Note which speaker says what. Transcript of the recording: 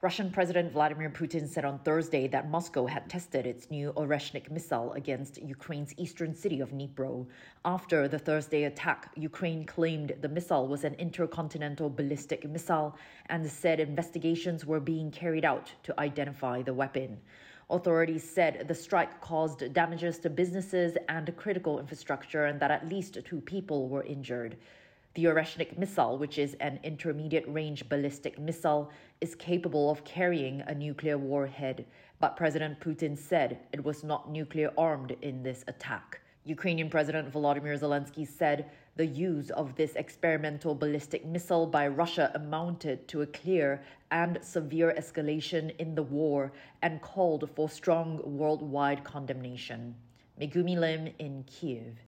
Speaker 1: Russian President Vladimir Putin said on Thursday that Moscow had tested its new Oreshnik missile against Ukraine's eastern city of Dnipro. After the Thursday attack, Ukraine claimed the missile was an intercontinental ballistic missile and said investigations were being carried out to identify the weapon. Authorities said the strike caused damages to businesses and critical infrastructure and that at least 2 people were injured. The Oreshnik missile, which is an intermediate-range ballistic missile, is capable of carrying a nuclear warhead, but President Putin said it was not nuclear-armed in this attack. Ukrainian President Volodymyr Zelensky said the use of this experimental ballistic missile by Russia amounted to a clear and severe escalation in the war and called for strong worldwide condemnation. Megumi Lim in Kyiv.